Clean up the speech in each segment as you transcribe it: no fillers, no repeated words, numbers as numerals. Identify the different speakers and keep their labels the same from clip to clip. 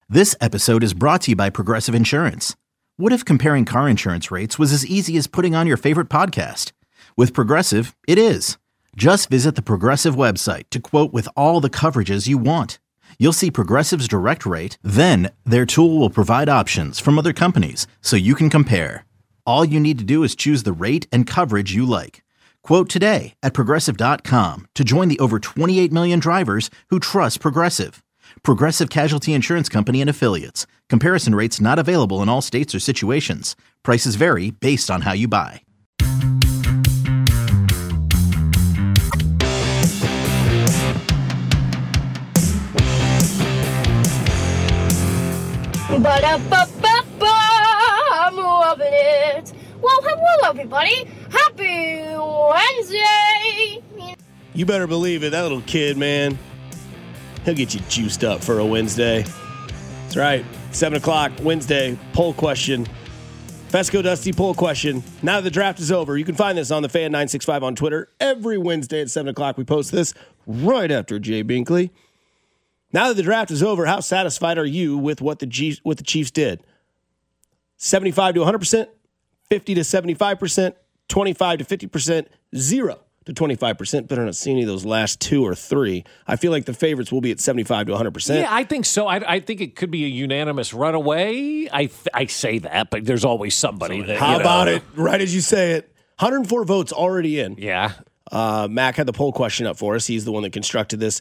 Speaker 1: This episode is brought to you by Progressive Insurance. What if comparing car insurance rates was as easy as putting on your favorite podcast? With Progressive, it is. Just visit the Progressive website to quote with all the coverages you want. You'll see Progressive's direct rate, then their tool will provide options from other companies so you can compare. All you need to do is choose the rate and coverage you like. Quote today at Progressive.com to join the over 28 million drivers who trust Progressive. Progressive Casualty Insurance Company and Affiliates. Comparison rates not available in all states or situations. Prices vary based on how you buy.
Speaker 2: Ba-da-ba-ba-ba, I'm loving it. Well, hello, everybody. Happy Wednesday.
Speaker 3: You better believe it. That little kid, man, he'll get you juiced up for a Wednesday. That's right. 7 o'clock, Wednesday, poll question. Fesco Dusty poll question. Now that the draft is over, you can find this on the Fan 965 on Twitter. Every Wednesday at 7 o'clock, we post this right after Jay Binkley. Now that the draft is over, how satisfied are you with what the Chiefs did? 75 to 100%, 50 to 75%, 25 to 50%, 0 to 25%. Better not see any of those last 2 or 3. I feel like the favorites will be at 75 to 100%.
Speaker 4: Yeah, I think so. I think it could be a unanimous runaway. I say that, but there's always somebody that.
Speaker 3: How about it? Right as you say it. 104 votes already in.
Speaker 4: Yeah.
Speaker 3: Mac had the poll question up for us. He's the one that constructed this.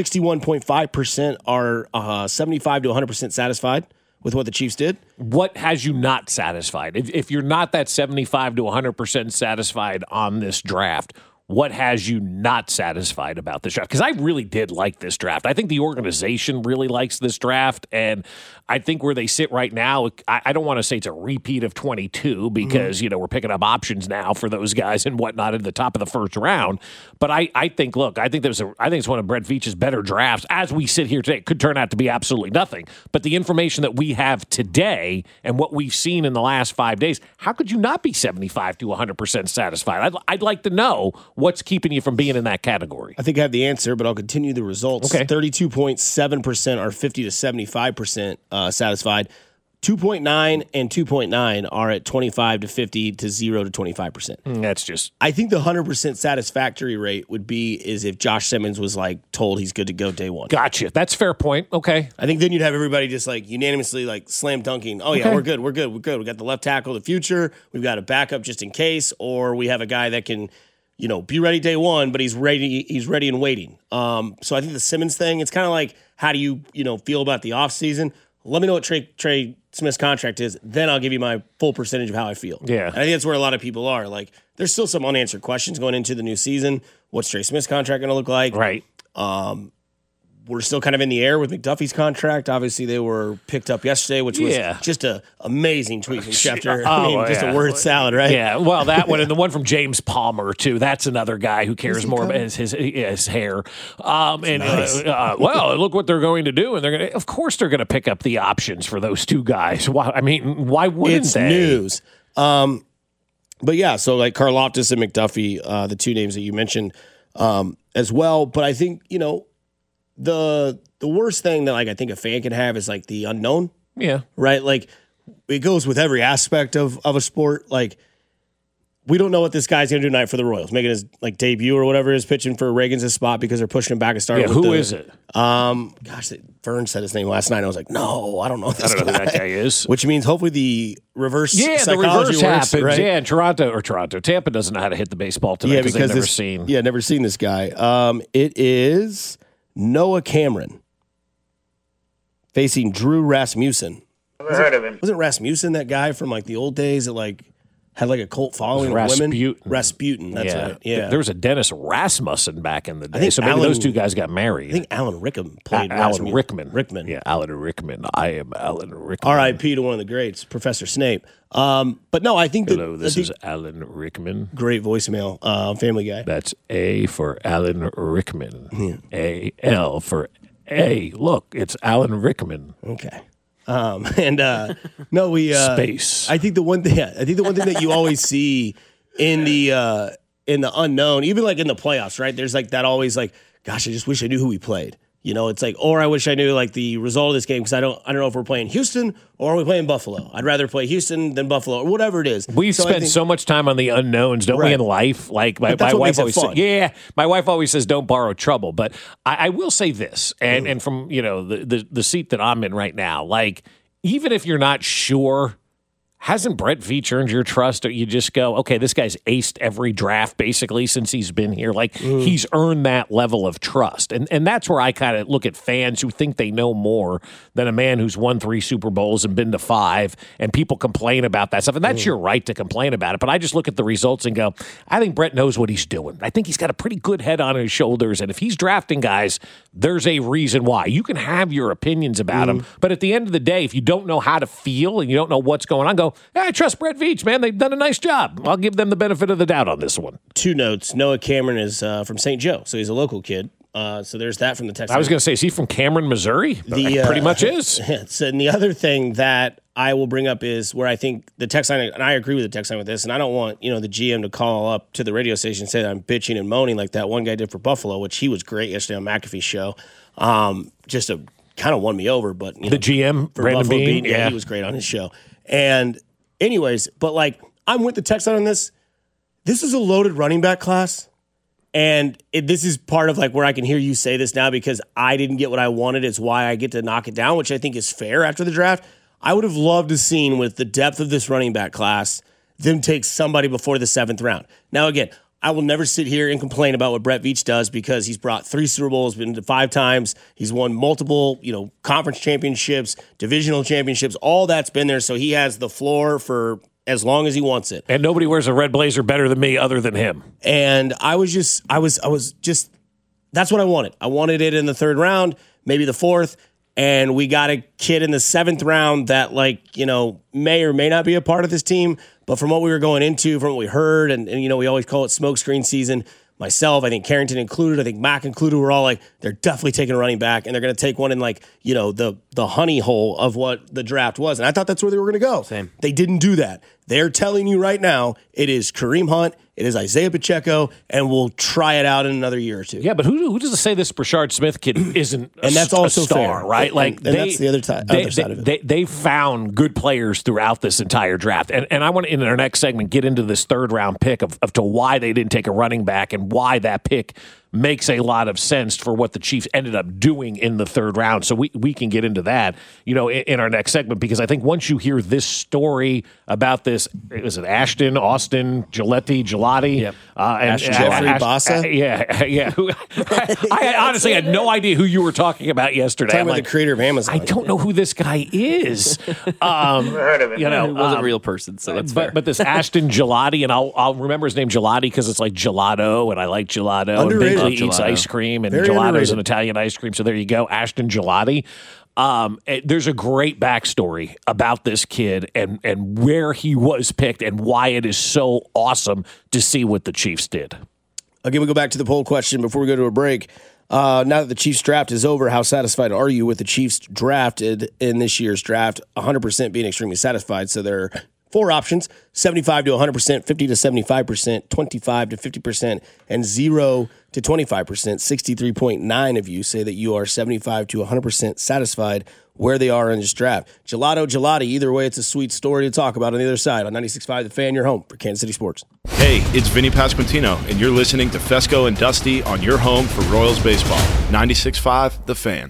Speaker 3: 61.5% are 75 to 100% satisfied with what the Chiefs did.
Speaker 4: What has you not satisfied? If you're not that 75 to 100% satisfied on this draft, what has you not satisfied about this draft? Because I really did like this draft. I think the organization really likes this draft, and I think where they sit right now, I don't want to say it's a repeat of 22 because, we're picking up options now for those guys and whatnot at the top of the first round. But I think it's one of Brett Veach's better drafts as we sit here today. It could turn out to be absolutely nothing. But the information that we have today and what we've seen in the last 5 days, how could you not be 75 to 100% satisfied? I'd like to know what's keeping you from being in that category.
Speaker 3: I think I have the answer, but I'll continue the results.
Speaker 4: Okay.
Speaker 3: 32.7% are 50 to 75% satisfied. 2.9 and 2.9 are at 25 to 50 to 0 to 25%.
Speaker 4: That's just...
Speaker 3: I think the 100% satisfactory rate would be is if Josh Simmons was told he's good to go day one.
Speaker 4: Gotcha. That's a fair point. Okay.
Speaker 3: I think then you'd have everybody just unanimously slam dunking. Oh yeah,
Speaker 4: Okay.
Speaker 3: we're good. We got the left tackle of the future. We've got a backup just in case, or we have a guy that can be ready day one, but he's ready and waiting. So I think the Simmons thing, it's kind of like, how do you, feel about the offseason? Let me know what Trey Smith's contract is, then I'll give you my full percentage of how I feel.
Speaker 4: Yeah.
Speaker 3: And I think that's where a lot of people are. There's still some unanswered questions going into the new season. What's Trey Smith's contract going to look like?
Speaker 4: Right.
Speaker 3: We're still kind of in the air with McDuffie's contract. Obviously, they were picked up yesterday, which was just an amazing tweet from Schefter. A word salad, right?
Speaker 4: Yeah, well, that one and the one from James Palmer, too. That's another guy who cares more about his hair.
Speaker 3: Nice.
Speaker 4: Well, look what they're going to do. And of course, they're going to pick up the options for those two guys. Why wouldn't
Speaker 3: it's
Speaker 4: they?
Speaker 3: News. But yeah, so Karlaftis and McDuffie, the two names that you mentioned as well. But I think, the worst thing that I think a fan can have is the unknown.
Speaker 4: Yeah.
Speaker 3: Right? It goes with every aspect of a sport. We don't know what this guy's going to do tonight for the Royals, making his debut or whatever is pitching for Reagan's spot because they're pushing him back a start.
Speaker 4: Yeah, who is it?
Speaker 3: Vern said his name last night. I was like, no, I don't know this
Speaker 4: I don't know who that guy is.
Speaker 3: Which means hopefully the reverse
Speaker 4: the
Speaker 3: psychology
Speaker 4: reverse
Speaker 3: works,
Speaker 4: happens.
Speaker 3: right?
Speaker 4: Yeah, Toronto. Tampa doesn't know how to hit the baseball today because they've never seen.
Speaker 3: Yeah, never seen this guy. It is Noah Cameron facing Drew Rasmussen.
Speaker 5: Never heard of him.
Speaker 3: Wasn't Rasmussen that guy from the old days that had a cult following of women? Rasputin, that's right. Yeah.
Speaker 4: There was a Dennis Rasmussen back in the day.
Speaker 3: think
Speaker 4: So maybe
Speaker 3: Alan-
Speaker 4: those two guys got married.
Speaker 3: I think Alan Rickman played
Speaker 4: Alan
Speaker 3: Rasmussen.
Speaker 4: Rickman. Yeah, Alan Rickman. I am Alan Rickman.
Speaker 3: R.I.P. to one of the greats, Professor Snape. But no, I think
Speaker 4: Hello, this is Alan Rickman.
Speaker 3: great voicemail, Family Guy.
Speaker 4: That's A for Alan Rickman. A-L for A. Look, it's Alan Rickman.
Speaker 3: Okay. No, we
Speaker 4: Space.
Speaker 3: I think the one thing that you always see in the unknown, even in the playoffs, right? There's that always gosh, I just wish I knew who we played. You know, it's like, or I wish I knew like the result of this game because I don't know if we're playing Houston or are we playing Buffalo. I'd rather play Houston than Buffalo or whatever it is.
Speaker 4: We spend so much time on the unknowns, don't we, in life? Like my wife always says, my wife always says, don't borrow trouble. But I will say this, and from the seat that I'm in right now, like even if you're not sure. Hasn't Brett Veach earned your trust? Or you just go, okay, this guy's aced every draft basically since he's been here. Like he's earned that level of trust. And that's where I kind of look at fans who think they know more than a man who's won 3 Super Bowls and been to 5, and people complain about that stuff. And that's your right to complain about it. But I just look at the results and go, I think Brett knows what he's doing. I think he's got a pretty good head on his shoulders. And if he's drafting guys, there's a reason why. You can have your opinions about him, but at the end of the day, if you don't know how to feel and you don't know what's going on, go, I trust Brett Veach, man. They've done a nice job. I'll give them the benefit of the doubt on this one. 2 notes. Noah Cameron is from St. Joe, so he's a local kid. So there's that from the text. I was going to say, is he from Cameron, Missouri? Pretty much is. So, and the other thing that I will bring up is where I think the text line, and I agree with the text line with this, and I don't want the GM to call up to the radio station and say that I'm bitching and moaning like that one guy did for Buffalo, which he was great yesterday on McAfee's show. Just a kind of won me over, but the GM, Brandon Beane, he was great on his show. And anyways, but like I'm with the text line on this. This is a loaded running back class. And this is part of like where I can hear you say this now because I didn't get what I wanted. It's why I get to knock it down, which I think is fair after the draft. I would have loved to seen with the depth of this running back class, them take somebody before the 7th round. Now, again, I will never sit here and complain about what Brett Veach does because he's brought 3 Super Bowls, been to 5 times. He's won multiple, conference championships, divisional championships. All that's been there. So he has the floor for as long as he wants it. And nobody wears a red blazer better than me other than him. And I was just, that's what I wanted. I wanted it in the 3rd round, maybe the 4th. And we got a kid in the 7th round that may or may not be a part of this team. But from what we were going into, from what we heard, and we always call it smokescreen season, myself, I think Carrington included, I think Mack included, we're all like, they're definitely taking a running back, and they're going to take one in the honey hole of what the draft was. And I thought that's where they were going to go. Same. They didn't do that. They're telling you right now it is Kareem Hunt, it is Isaiah Pacheco, and we'll try it out in another year or 2. Yeah, but who does it say this Brashard Smith kid isn't and that's also a star, fair. Right? And that's the other side of it. They found good players throughout this entire draft. And I want to, in our next segment, get into this 3rd round pick of to why they didn't take a running back and why that pick makes a lot of sense for what the Chiefs ended up doing in the 3rd round. So we can get into that, in our next segment, because I think once you hear this story about this, was it Ashton, Austin, Gelati? Yep. And Jeffrey Bassa? Yeah. I honestly had no idea who you were talking about yesterday. Talking about the creator of Amazon. I don't know who this guy is. Heard of it. He was a real person, so that's fair. But this Ashton Gelati, and I'll remember his name Gelati because it's like gelato, and I like gelato. Underrated. Eats ice cream, and gelato is an Italian ice cream. So there you go, Ashton Gelati. There's a great backstory about this kid and where he was picked and why it is so awesome to see what the Chiefs did. Again, we go back to the poll question before we go to a break. Now that the Chiefs draft is over, how satisfied are you with the Chiefs drafted in this year's draft? 100% being extremely satisfied. So there are 4 options: 75 to 100%, 50 to 75%, 25 to 50%, and 0 to 25%. 63.9 of you say that you are 75 to 100% satisfied where they are in this draft. Gelato, Gelati, either way, it's a sweet story to talk about on the other side. On 96.5 The Fan, your home for Kansas City sports.
Speaker 5: Hey, it's Vinny Pasquantino, and you're listening to Fesco and Dusty on your home for Royals baseball. 96.5 The Fan.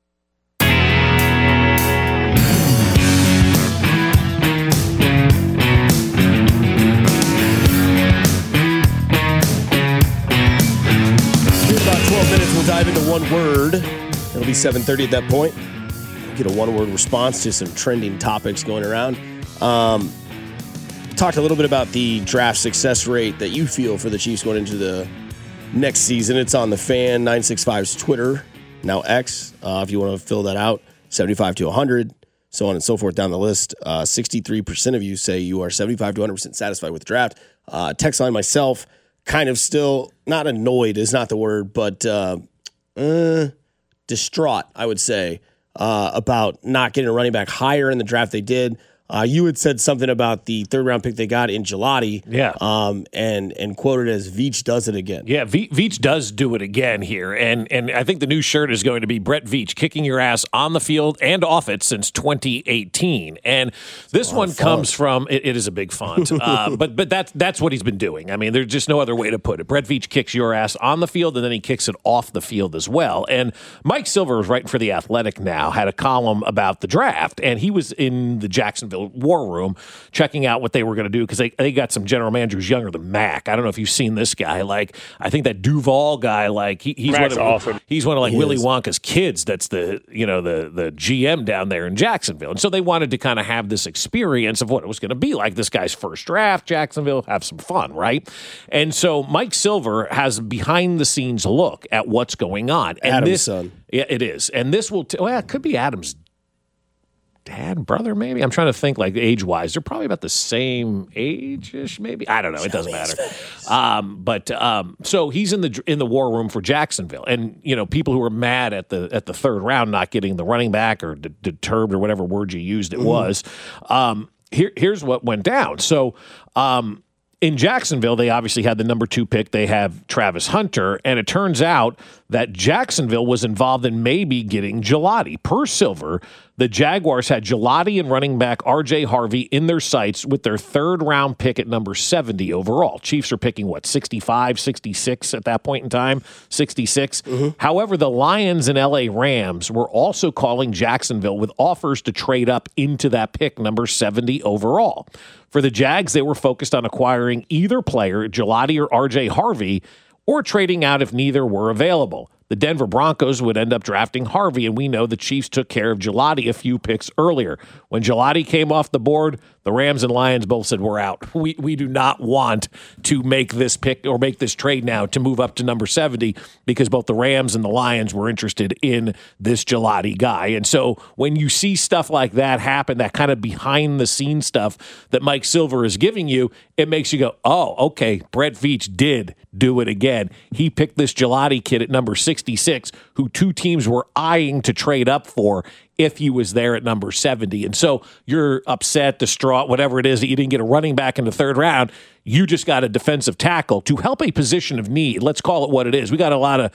Speaker 5: We'll dive into one word. It'll be 7:30 at that point. We'll get a one-word response to some trending topics going around. Talked a little bit about the draft success rate that you feel for the Chiefs going into the next season. It's on the Fan 965's Twitter, now X, if you want to fill that out. 75 to 100, so on and so forth down the list. 63% of you say you are 75 to 100% satisfied with the draft. Text line myself, kind of still not annoyed is not the word, but distraught, I would say, about not getting a running back higher in the draft they did. You had said something about the third-round pick they got in Gelati.
Speaker 4: Yeah.
Speaker 5: And quoted as Veach does it again.
Speaker 4: Yeah, Veach does do it again here. And I think the new shirt is going to be Brett Veach kicking your ass on the field and off it since 2018. And this one comes from, it is a big font, but that's what he's been doing. I mean, there's just no other way to put it. Brett Veach kicks your ass on the field, and then he kicks it off the field as well. And Mike Silver is writing for The Athletic now, had a column about the draft, and he was in the Jacksonville war room checking out what they were going to do because they got some general managers younger than Mac. I don't know if you've seen this guy. Like, I think that Duval guy, like he's
Speaker 6: Mac's
Speaker 4: one of
Speaker 6: awesome.
Speaker 4: He's one of like Willy Wonka's kids. That's the GM down there in Jacksonville, and so they wanted to kind of have this experience of what it was going to be like. This guy's first draft, Jacksonville, have some fun, right? And so Mike Silver has behind the scenes look at what's going on. And
Speaker 5: Adam's son.
Speaker 4: Yeah, it is, and this will. It could be Adam's dad, brother, maybe. I'm trying to think, like, age-wise. They're probably about the same age-ish, maybe. I don't know. It doesn't matter. So he's in the war room for Jacksonville, and people who were mad at the third round not getting the running back or deterred or whatever word you used it was. Here's what went down. So. In Jacksonville, they obviously had the number 2 pick. They have Travis Hunter, and it turns out that Jacksonville was involved in maybe getting Gelati. Per Silver, the Jaguars had Gelati and running back R.J. Harvey in their sights with their third-round pick at number 70 overall. Chiefs are picking, 65, 66 at that point in time? 66. However, the Lions and L.A. Rams were also calling Jacksonville with offers to trade up into that pick, number 70 overall. For the Jags, they were focused on acquiring either player, Gelati or R.J. Harvey, or trading out if neither were available. The Denver Broncos would end up drafting Harvey, and we know the Chiefs took care of Gelati a few picks earlier. When Gelati came off the board, the Rams and Lions both said, we're out. We do not want to make this pick or make this trade now to move up to number 70 because both the Rams and the Lions were interested in this Gelati guy. And so when you see stuff like that happen, that kind of behind-the-scenes stuff that Mike Silver is giving you, it makes you go, oh, okay, Brett Veach did do it again. He picked this Gelati kid at number 66, who 2 teams were eyeing to trade up for if he was there at number 70. And so you're upset, distraught, whatever it is, that you didn't get a running back in the third round. You just got a defensive tackle to help a position of need. Let's call it what it is. We got a lot of,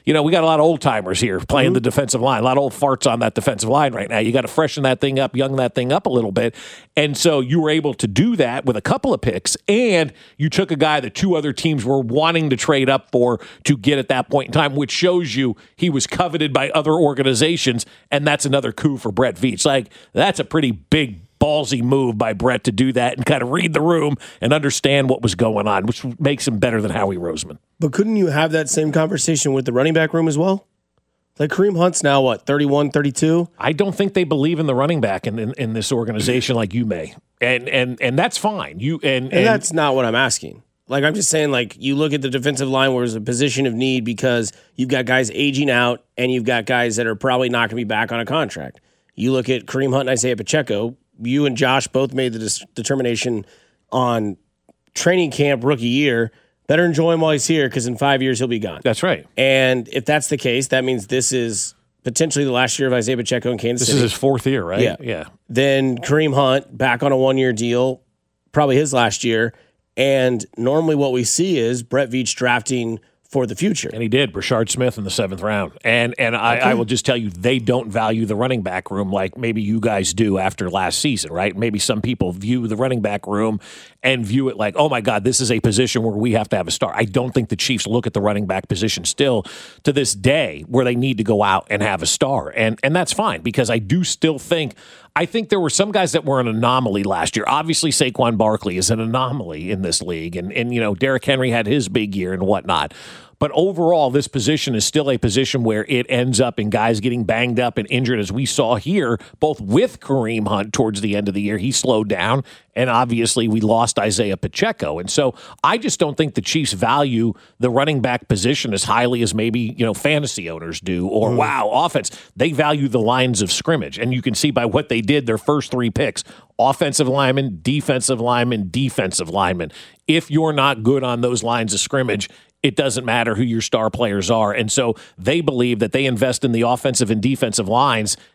Speaker 4: old timers here playing the defensive line. A lot of old farts on that defensive line right now. You got to freshen that thing up, young that thing up a little bit. And so you were able to do that with a couple of picks, and you took a guy that 2 other teams were wanting to trade up for to get at that point in time, which shows you he was coveted by other organizations, and that's another coup for Brett Veach. Like, that's a pretty big ballsy move by Brett to do that and kind of read the room and understand what was going on, which makes him better than Howie Roseman.
Speaker 5: But couldn't you have that same conversation with the running back room as well? Like, Kareem Hunt's now, 31, 32?
Speaker 4: I don't think they believe in the running back in this organization like you may. And that's fine. And
Speaker 5: that's not what I'm asking. Like, I'm just saying, like, you look at the defensive line where there's a position of need because you've got guys aging out and you've got guys that are probably not going to be back on a contract. You look at Kareem Hunt and Isaiah Pacheco. You and Josh both made the determination on training camp rookie year. Better enjoy him while he's here because in 5 years he'll be gone.
Speaker 4: That's right.
Speaker 5: And if that's the case, that means this is potentially the last year of Isaiah Pacheco in Kansas City.
Speaker 4: This is his 4th year, right?
Speaker 5: Yeah. Then Kareem Hunt back on a 1-year deal, probably his last year. And normally what we see is Brett Veach drafting for the future.
Speaker 4: And he did. Rashard Smith in the 7th round. And I will just tell you, they don't value the running back room like maybe you guys do after last season, right? Maybe some people view the running back room and view it like, oh my God, this is a position where we have to have a star. I don't think the Chiefs look at the running back position still to this day where they need to go out and have a star. And that's fine because I do still think there were some guys that were an anomaly last year. Obviously, Saquon Barkley is an anomaly in this league. And Derrick Henry had his big year and whatnot. But overall, this position is still a position where it ends up in guys getting banged up and injured, as we saw here, both with Kareem Hunt towards the end of the year. He slowed down, and obviously we lost Isaiah Pacheco. And so I just don't think the Chiefs value the running back position as highly as maybe, fantasy owners do, or offense. They value the lines of scrimmage. And you can see by what they did their first 3 picks, offensive lineman, defensive lineman, defensive lineman. If you're not good on those lines of scrimmage, it doesn't matter who your star players are. And so they believe that they invest in the offensive and defensive lines,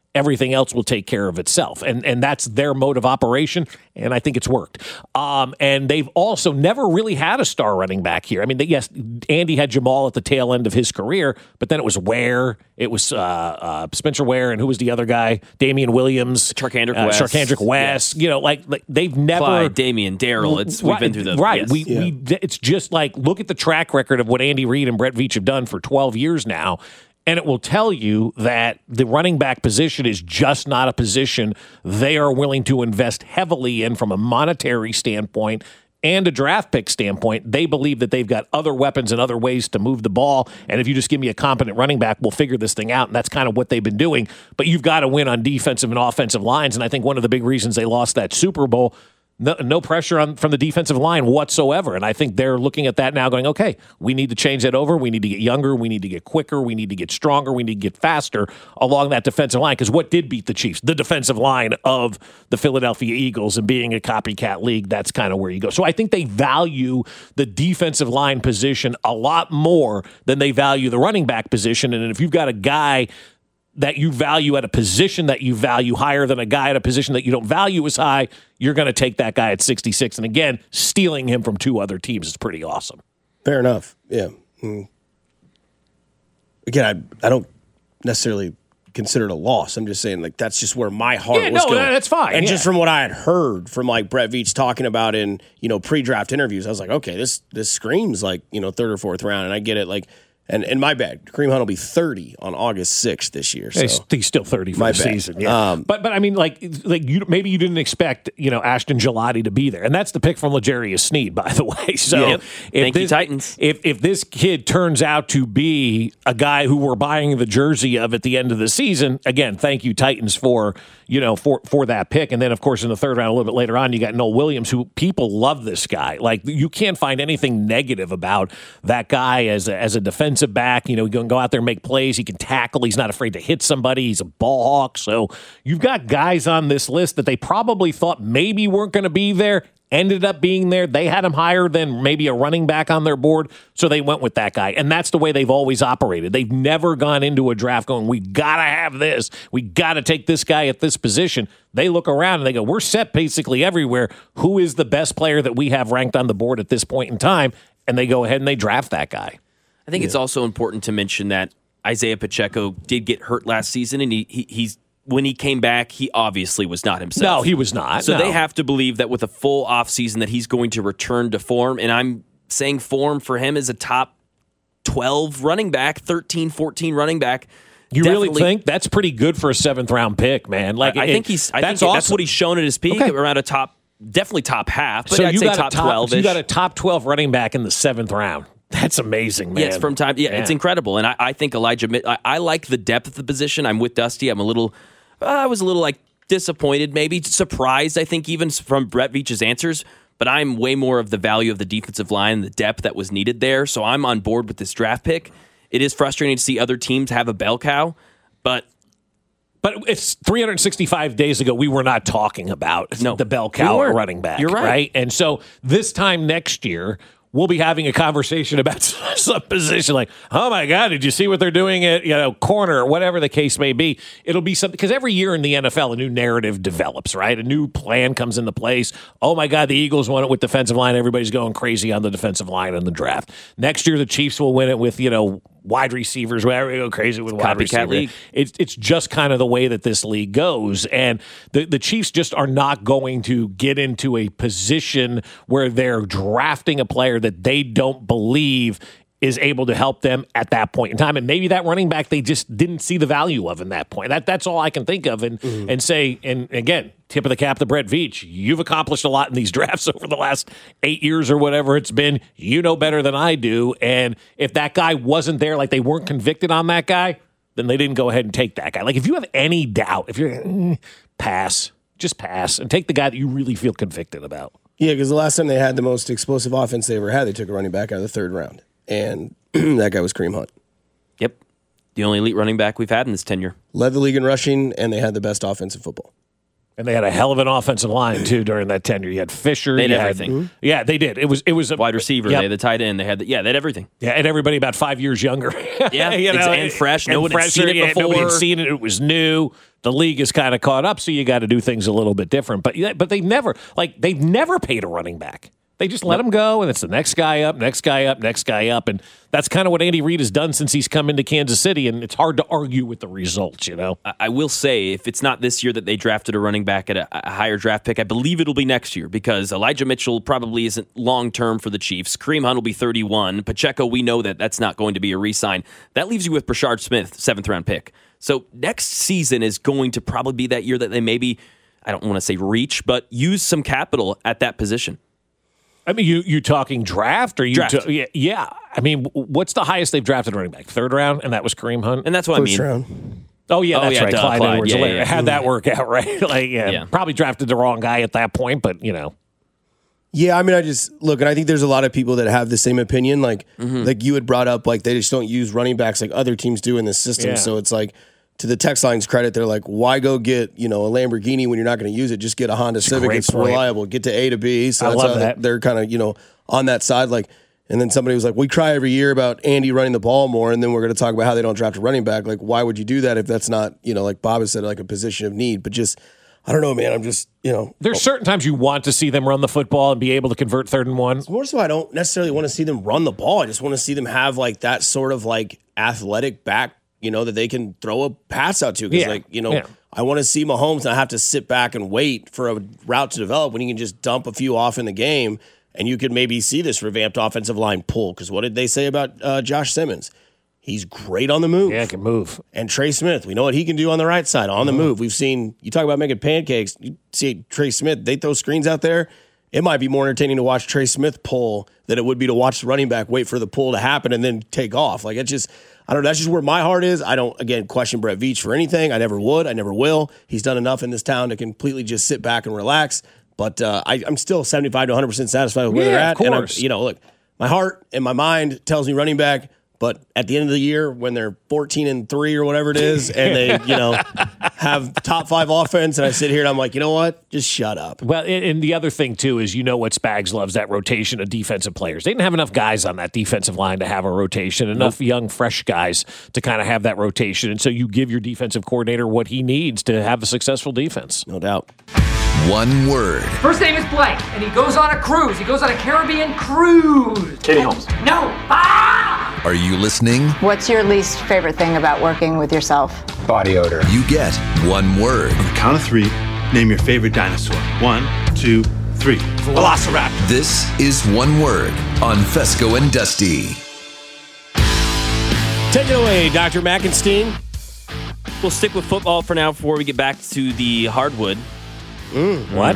Speaker 4: everything else will take care of itself. And that's their mode of operation, and I think it's worked. And they've also never really had a star running back here. I mean, yes, Andy had Jamal at the tail end of his career, but then it was Ware, it was Spencer Ware, and who was the other guy? Damian Williams.
Speaker 6: Charkandrick
Speaker 4: West.
Speaker 6: Yes.
Speaker 4: You know, like they've never...
Speaker 6: Clyde, Damian, Darrell. We've been through those.
Speaker 4: Right.
Speaker 6: Yes.
Speaker 4: It's just like, look at the track record of what Andy Reid and Brett Veach have done for 12 years now. And it will tell you that the running back position is just not a position they are willing to invest heavily in from a monetary standpoint and a draft pick standpoint. They believe that they've got other weapons and other ways to move the ball. And if you just give me a competent running back, we'll figure this thing out. And that's kind of what they've been doing. But you've got to win on defensive and offensive lines. And I think one of the big reasons they lost that Super Bowl, no pressure from the defensive line whatsoever. And I think they're looking at that now going, okay, we need to change that over. We need to get younger. We need to get quicker. We need to get stronger. We need to get faster along that defensive line. Because what did beat the Chiefs? The defensive line of the Philadelphia Eagles, and being a copycat league, that's kind of where you go. So I think they value the defensive line position a lot more than they value the running back position. And if you've got a guy that you value at a position that you value higher than a guy at a position that you don't value as high, you're going to take that guy at 66. And again, stealing him from two other teams is pretty awesome.
Speaker 5: Fair enough. Yeah. Again, I don't necessarily consider it a loss. I'm just saying, like, that's just where my heart was going.
Speaker 4: That's fine.
Speaker 5: And just from what I had heard from, like, Brett Veach talking about in, pre-draft interviews, I was like, okay, this screams like, third or fourth round. And I get it. Like, and my bad, Kareem Hunt will be 30 on August 6th this year. So.
Speaker 4: He's still 30 for the season. Yeah. But I mean, maybe you didn't expect, Ashton Gelati to be there. And that's the pick from L'Jarius Sneed, by the way. So
Speaker 6: Thank you, Titans.
Speaker 4: If this kid turns out to be a guy who we're buying the jersey of at the end of the season, again, thank you, Titans, for that pick. And then, of course, in the third round, a little bit later on, you got Noel Williams, who people love this guy. Like, you can't find anything negative about that guy as a defensive back. He can go out there and make plays. He can tackle. He's not afraid to hit somebody. He's a ball hawk. So you've got guys on this list that they probably thought maybe weren't going to be there, ended up being there. They had him higher than maybe a running back on their board, so they went with that guy. And that's the way they've always operated. They've never gone into a draft going, we got to have this. We got to take this guy at this position. They look around and they go, we're set basically everywhere. Who is the best player that we have ranked on the board at this point in time? And they go ahead and they draft that guy.
Speaker 6: I think it's also important to mention that Isaiah Pacheco did get hurt last season, and he's when he came back, he obviously was not himself.
Speaker 4: No, he was not.
Speaker 6: So they have to believe that with a full offseason that he's going to return to form, and I'm saying form for him is a top 12 running back, 13, 14 running back.
Speaker 4: You really think that's pretty good for a 7th-round pick, man? Like,
Speaker 6: I think that's what he's shown at his peak, around a top, definitely top half, but I'd say top 12-ish.
Speaker 4: So you got a top 12 running back in the 7th round. That's amazing, man.
Speaker 6: Yes, from time. Yeah, it's incredible. And I think Elijah, I like the depth of the position. I'm with Dusty. I was a little like disappointed, maybe surprised, I think, even from Brett Veach's answers. But I'm way more of the value of the defensive line and the depth that was needed there. So I'm on board with this draft pick. It is frustrating to see other teams have a bell cow, but it's 365 days ago, we were not talking about the bell cow running back. You're right.
Speaker 4: And so this time next year, we'll be having a conversation about some position like, oh my God, did you see what they're doing at corner or whatever the case may be? It'll be something, because every year in the NFL, a new narrative develops, right? A new plan comes into place. Oh my God, the Eagles won it with defensive line. Everybody's going crazy on the defensive line in the draft. Next year, the Chiefs will win it with, wide receivers, wherever you go crazy with wide receivers.
Speaker 6: League.
Speaker 4: It's just kind of the way that this league goes. And the Chiefs just are not going to get into a position where they're drafting a player that they don't believe is able to help them at that point in time. And maybe that running back they just didn't see the value of in that point. That's all I can think of and say, and again, tip of the cap to Brett Veach. You've accomplished a lot in these drafts over the last 8 years or whatever it's been. You know better than I do. And if that guy wasn't there, like they weren't convicted on that guy, then they didn't go ahead and take that guy. Like if you have any doubt, if you're pass, just pass and take the guy that you really feel convicted about.
Speaker 5: Yeah, because the last time they had the most explosive offense they ever had, they took a running back out of the third round. And that guy was Kareem Hunt.
Speaker 6: Yep. The only elite running back we've had in this tenure.
Speaker 5: Led the league in rushing, and they had the best offense in football.
Speaker 4: And they had a hell of an offensive line, too, during that tenure. You had Fisher.
Speaker 6: They had everything.
Speaker 4: Yeah, they did. It was a
Speaker 6: wide receiver.
Speaker 4: Yep.
Speaker 6: They had the tight end. They had everything.
Speaker 4: Yeah, and everybody about 5 years younger.
Speaker 6: Yeah, and fresh. No one had seen it before.
Speaker 4: Nobody had seen it. It was new. The league is kind of caught up, so you got to do things a little bit different. But they've never paid a running back. They just let him go, and it's the next guy up, next guy up, next guy up. And that's kind of what Andy Reid has done since he's come into Kansas City, and it's hard to argue with the results, you know?
Speaker 6: I will say, if it's not this year that they drafted a running back at a higher draft pick, I believe it'll be next year because Elijah Mitchell probably isn't long-term for the Chiefs. Kareem Hunt will be 31. Pacheco, we know that that's not going to be a re-sign. That leaves you with Brashard Smith, 7th-round pick. So next season is going to probably be that year that they maybe, I don't want to say reach, but use some capital at that position.
Speaker 4: I mean, you talking draft or you?
Speaker 6: Draft.
Speaker 4: Yeah. I mean, what's the highest they've drafted running back? 3rd round, and that was Kareem Hunt.
Speaker 6: And that's what
Speaker 5: First
Speaker 6: I mean.
Speaker 5: round.
Speaker 4: Oh yeah, that's right. Clyde Edwards-Helaire.
Speaker 6: Yeah.
Speaker 4: How'd that work out, right? Probably drafted the wrong guy at that point, but you know.
Speaker 5: Yeah, I mean, I just look, and I think there's a lot of people that have the same opinion. Like you had brought up, like they just don't use running backs like other teams do in the system.
Speaker 4: Yeah.
Speaker 5: So it's like, to the text line's credit, they're like, why go get a Lamborghini when you're not going to use it? Just get a Honda Civic.
Speaker 4: great
Speaker 5: It's
Speaker 4: point.
Speaker 5: reliable. Get to A to B. So
Speaker 4: I
Speaker 5: that's
Speaker 4: love
Speaker 5: how
Speaker 4: that.
Speaker 5: they're kind of on that side. Like, and then somebody was like, we cry every year about Andy running the ball more, and then we're going to talk about how they don't draft a running back. Like, why would you do that if that's not like Bob has said, like a position of need? But just, I don't know, man. I'm just
Speaker 4: There's certain times you want to see them run the football and be able to convert 3rd and 1.
Speaker 5: More so, I don't necessarily want to see them run the ball. I just want to see them have like that sort of like athletic back, that they can throw a pass out to. Because I want to see Mahomes not have to sit back and wait for a route to develop when he can just dump a few off in the game, and you could maybe see this revamped offensive line pull. Because what did they say about Josh Simmons? He's great on the move.
Speaker 4: Yeah, can move.
Speaker 5: And Trey Smith, we know what he can do on the right side, on the move. We've seen, you talk about making pancakes, you see Trey Smith, they throw screens out there. It might be more entertaining to watch Trey Smith pull than it would be to watch the running back wait for the pull to happen and then take off. Like, it's just, I don't know, that's just where my heart is. I don't, again, question Brett Veach for anything. I never would. I never will. He's done enough in this town to completely just sit back and relax. But I'm still 75 to 100% satisfied with where they're at.
Speaker 4: Of course.
Speaker 5: And look, my heart and my mind tells me running back. But at the end of the year, when they're 14-3 or whatever it is, and they, have top 5 offense, and I sit here and I'm like, you know what? Just shut up.
Speaker 4: Well, and the other thing, too, is what Spags loves, that rotation of defensive players. They didn't have enough guys on that defensive line to have a rotation, enough young, fresh guys to kind of have that rotation. And so you give your defensive coordinator what he needs to have a successful defense.
Speaker 5: No doubt.
Speaker 7: One word.
Speaker 8: First name is Blake, and he goes on a cruise. He goes on a Caribbean cruise.
Speaker 9: Katie Holmes.
Speaker 8: No. Ah!
Speaker 7: Are you listening?
Speaker 10: What's your least favorite thing about working with yourself?
Speaker 9: Body odor.
Speaker 7: You get one word.
Speaker 11: On the count of 3, name your favorite dinosaur. 1, 2, 3. Velociraptor.
Speaker 7: This is One Word on Fesco and Dusty.
Speaker 5: Take it away, Dr. Mackenstein.
Speaker 6: We'll stick with football for now before we get back to the hardwood.
Speaker 4: What?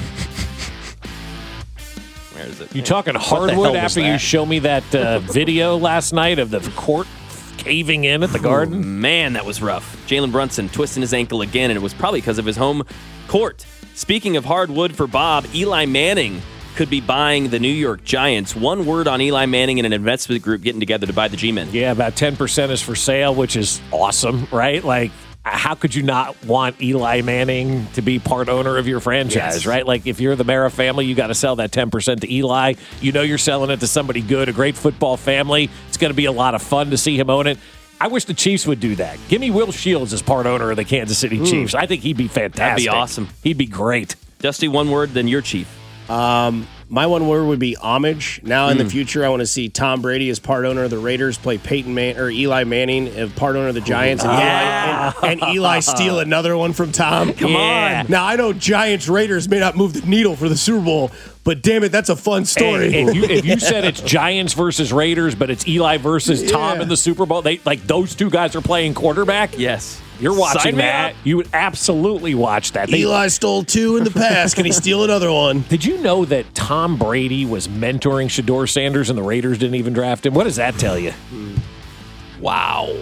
Speaker 6: Where is it?
Speaker 4: You talking
Speaker 6: hell
Speaker 4: hardwood
Speaker 6: was
Speaker 4: after you
Speaker 6: that?
Speaker 4: show me that video last night of the court caving in at the Garden?
Speaker 6: Man, that was rough. Jalen Brunson twisting his ankle again, and it was probably because of his home court. Speaking of hardwood for Bob, Eli Manning could be buying the New York Giants. One word on Eli Manning and an investment group getting together to buy the G-Men.
Speaker 4: Yeah, about 10% is for sale, which is awesome, right? Like, how could you not want Eli Manning to be part owner of your franchise, right? Like, if you're the Mara family, you got to sell that 10% to Eli. You're selling it to somebody good, a great football family. It's going to be a lot of fun to see him own it. I wish the Chiefs would do that. Give me Will Shields as part owner of the Kansas City Chiefs. I think he'd be fantastic.
Speaker 6: That'd be awesome.
Speaker 4: He'd be great.
Speaker 6: Dusty, one word, then your chief.
Speaker 5: My one word would be homage. Now in the future, I want to see Tom Brady as part owner of the Raiders play Eli Manning as part owner of the Giants, and Eli steal another one from Tom.
Speaker 4: Come on.
Speaker 5: Now I know Giants Raiders may not move the needle for the Super Bowl, but damn it, that's a fun story.
Speaker 4: Hey, if you said it's Giants versus Raiders, but it's Eli versus Tom in the Super Bowl, those two guys are playing quarterback.
Speaker 6: Yes.
Speaker 4: You're watching
Speaker 6: Sign me
Speaker 4: that.
Speaker 6: up.
Speaker 4: You would absolutely watch that.
Speaker 5: Eli stole 2 in the past. Can he steal another one?
Speaker 4: Did you know that Tom Brady was mentoring Shedeur Sanders and the Raiders didn't even draft him? What does that tell you?
Speaker 6: Wow.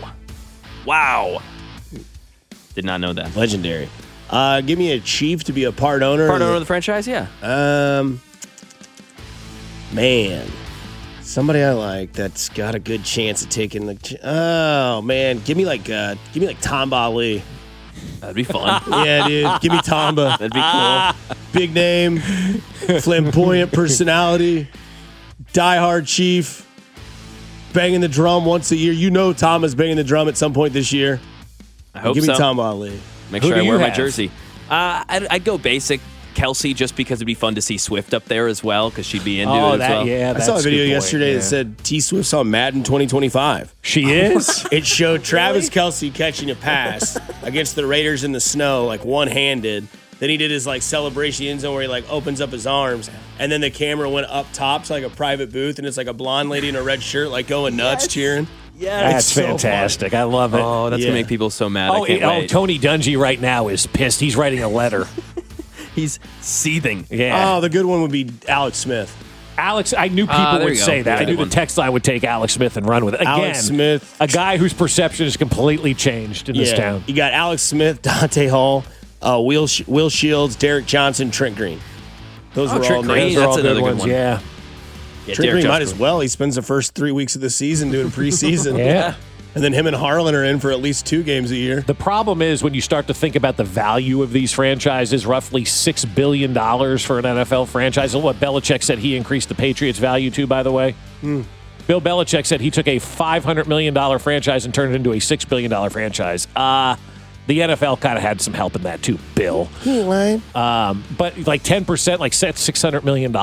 Speaker 6: Did not know that.
Speaker 5: Legendary. Give me a Chief to be a part owner.
Speaker 6: Part owner of the franchise, yeah.
Speaker 5: Man. Somebody I like that's got a good chance of taking the. Oh man, give me like Tom Ali.
Speaker 6: That'd be fun.
Speaker 5: Yeah, dude. Give me Tamba.
Speaker 6: That'd be cool.
Speaker 5: Big name, flamboyant personality, diehard Chief, banging the drum once a year. You know Tama's banging the drum at some point this year.
Speaker 6: I hope
Speaker 5: Give
Speaker 6: so.
Speaker 5: me Tamba Ali.
Speaker 6: Make
Speaker 4: Who
Speaker 6: sure
Speaker 4: do
Speaker 6: I
Speaker 4: you
Speaker 6: wear my
Speaker 4: have?
Speaker 6: jersey. I'd go basic. Kelsey, just because it'd be fun to see Swift up there as well, because she'd be into it as well.
Speaker 5: I saw a video yesterday that said T Swift's on Madden 2025.
Speaker 4: She is?
Speaker 5: It showed Travis Kelsey catching a pass against the Raiders in the snow, like one-handed. Then he did his like celebration end zone where he like opens up his arms, and then the camera went up top to like a private booth, and it's like a blonde lady in a red shirt like going nuts cheering.
Speaker 6: Yeah,
Speaker 4: That's fantastic. I love it.
Speaker 6: Oh, that's gonna make people so mad. I can't wait.
Speaker 4: Tony Dungy right now is pissed. He's writing a letter.
Speaker 6: He's seething.
Speaker 4: Yeah.
Speaker 5: Oh, the good one would be Alex Smith.
Speaker 4: Alex, I knew people
Speaker 6: there
Speaker 4: would
Speaker 6: you go.
Speaker 4: say that.
Speaker 6: Yeah,
Speaker 4: I knew
Speaker 6: good
Speaker 4: the
Speaker 6: one.
Speaker 4: text line would take Alex Smith and run with it. Again,
Speaker 5: Alex Smith.
Speaker 4: a guy whose perception is completely changed in this town.
Speaker 5: You got Alex Smith, Dante Hall, Will Shields, Derek Johnson, Trent Green. Those were
Speaker 6: Trent
Speaker 5: all
Speaker 6: Green,
Speaker 5: names.
Speaker 6: that's
Speaker 4: all
Speaker 6: another
Speaker 4: good
Speaker 6: good
Speaker 4: ones.
Speaker 6: one.
Speaker 4: Yeah.
Speaker 6: Yeah,
Speaker 5: Trent
Speaker 6: Derek
Speaker 5: Green might
Speaker 6: Johnson.
Speaker 5: as well. He spends the first 3 weeks of the season doing preseason.
Speaker 4: Yeah.
Speaker 5: And then him and Harlan are in for at least 2 games a year.
Speaker 4: The problem is when you start to think about the value of these franchises, roughly $6 billion for an NFL franchise. And what Belichick said he increased the Patriots' value to, by the way. Bill Belichick said he took a $500 million franchise and turned it into a $6 billion franchise. The NFL kind of had some help in that too, Bill. But like 10%, like $600 million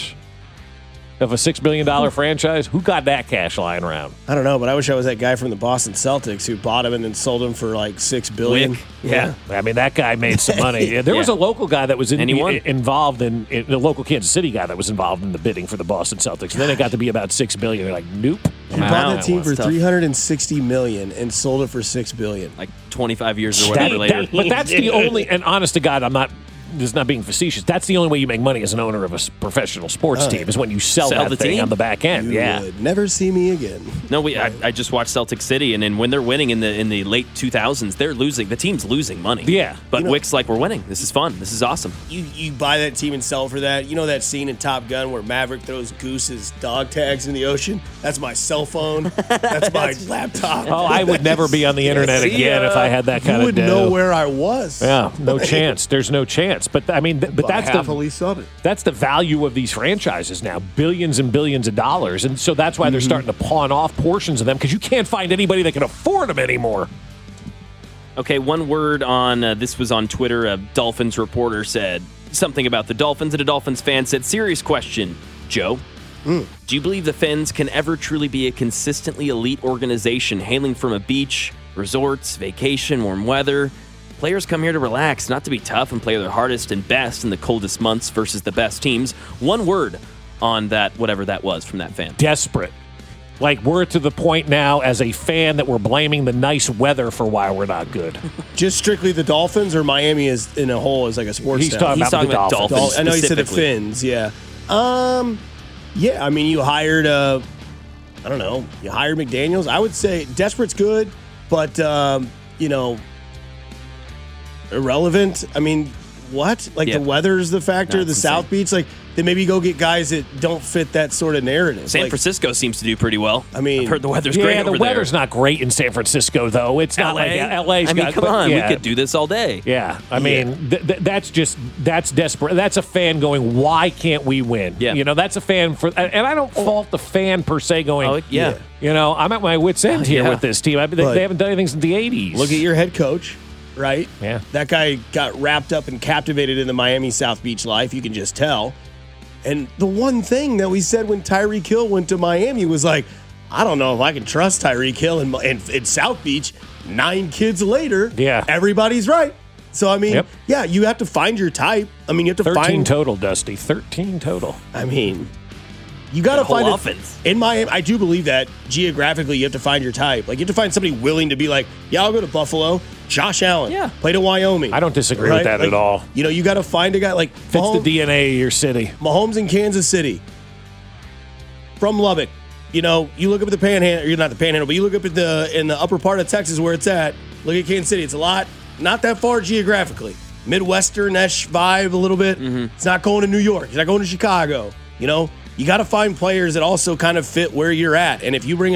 Speaker 4: of a $6 billion franchise. Who got that cash lying around?
Speaker 5: I don't know, but I wish I was that guy from the Boston Celtics who bought him and then sold him for like $6 billion.
Speaker 6: Wick.
Speaker 4: Yeah. I mean, that guy made some money. Yeah, there was a local guy that was involved in the local Kansas City guy that was involved in the bidding for the Boston Celtics. And then it got to be about $6 billion. They're like, nope.
Speaker 5: He bought that team for $360 million and sold it for $6 billion.
Speaker 6: Like 25 years or whatever later.
Speaker 4: But that's the only, and honest to God, this is not being facetious. That's the only way you make money as an owner of a professional sports team is when you sell that
Speaker 6: the
Speaker 4: thing
Speaker 6: team?
Speaker 4: on the back end.
Speaker 5: You
Speaker 4: Yeah.
Speaker 5: would never see me again.
Speaker 6: No, I just watched Celtic City, and then when they're winning in the late 2000s, they're losing. The team's losing money.
Speaker 4: Yeah.
Speaker 6: But Wick's like, we're winning. This is fun. This is awesome.
Speaker 5: You buy that team and sell for that. You know that scene in Top Gun where Maverick throws Goose's dog tags in the ocean? That's my cell phone. That's my laptop.
Speaker 4: Oh, I would never be on the internet again if I had that kind
Speaker 5: You
Speaker 4: of
Speaker 5: would know where I was.
Speaker 4: Yeah, no chance. There's no chance. But I mean, but that's
Speaker 9: happily sub it.
Speaker 4: that's the value of these franchises now, billions and billions of dollars, and so that's why they're starting to pawn off portions of them because you can't find anybody that can afford them anymore.
Speaker 6: Okay, one word on this was on Twitter. A Dolphins reporter said something about the Dolphins, and a Dolphins fan said, "Serious question, Joe. Do you believe the Fins can ever truly be a consistently elite organization hailing from a beach, resorts, vacation, warm weather? Players come here to relax, not to be tough and play their hardest and best in the coldest months versus the best teams." One word on that, whatever that was from that fan.
Speaker 4: Desperate. Like, we're to the point now as a fan that we're blaming the nice weather for why we're not good.
Speaker 5: Just strictly the Dolphins or Miami as in a whole as like a sports
Speaker 4: He's
Speaker 5: town?
Speaker 4: talking about the Dolphins.
Speaker 5: I know he said the
Speaker 6: specifically.
Speaker 5: Fins, yeah. Yeah, I mean, you hired, I don't know, you hired McDaniels. I would say desperate's good, but, irrelevant. I mean, what? Like
Speaker 6: Yeah.
Speaker 5: the weather's the factor,
Speaker 6: No,
Speaker 5: the
Speaker 6: it's
Speaker 5: South
Speaker 6: insane.
Speaker 5: Beach? Like, then maybe go get guys that don't fit that sort of narrative.
Speaker 6: San
Speaker 5: Like,
Speaker 6: Francisco seems to do pretty well.
Speaker 5: I mean,
Speaker 6: I've heard the weather's
Speaker 4: Yeah,
Speaker 6: great
Speaker 4: the
Speaker 6: over
Speaker 4: weather's
Speaker 6: there.
Speaker 4: not great in San Francisco, though. It's not like LA's
Speaker 6: I mean,
Speaker 4: got,
Speaker 6: come
Speaker 4: but
Speaker 6: on,
Speaker 4: yeah.
Speaker 6: we could do this all day.
Speaker 4: Yeah, I mean, that's desperate. That's a fan going, why can't we win?
Speaker 6: Yeah.
Speaker 4: You know, that's a fan for, and I don't fault the fan per se going,
Speaker 6: Oh, yeah.
Speaker 4: you know, I'm at my wit's end here
Speaker 6: Yeah.
Speaker 4: with this team. They haven't done anything since the 80s.
Speaker 5: Look at your head coach, right?
Speaker 4: Yeah.
Speaker 5: That guy got wrapped up and captivated in the Miami South Beach life. You can just tell. And the one thing that we said when Tyreek Hill went to Miami was like, I don't know if I can trust Tyreek Hill in South Beach. 9 kids later,
Speaker 4: Yeah.
Speaker 5: everybody's right. So, I mean,
Speaker 4: Yep.
Speaker 5: yeah, you have to find your type. I mean, you have to
Speaker 4: 13
Speaker 5: find.
Speaker 4: total, Dusty. 13 total.
Speaker 5: I mean, you got to
Speaker 6: The whole
Speaker 5: find it.
Speaker 6: offense.
Speaker 5: In Miami, I do believe that geographically you have to find your type. Like, you have to find somebody willing to be like, yeah, I'll go to Buffalo. Josh Allen,
Speaker 6: Yeah.
Speaker 5: played in Wyoming.
Speaker 4: I don't disagree with that
Speaker 5: Like,
Speaker 4: at all.
Speaker 5: You know, you got to find a guy like
Speaker 4: Fits
Speaker 5: Mahomes,
Speaker 4: the DNA of your city.
Speaker 5: Mahomes in Kansas City, from Lubbock. You know, you look up at the Panhandle. You're not the Panhandle, but you look up at in the upper part of Texas where it's at. Look at Kansas City. It's a lot, not that far geographically. Midwestern-ish vibe a little bit. It's not going to New York. It's not going to Chicago. You know, you got to find players that also kind of fit where you're at. And if you bring a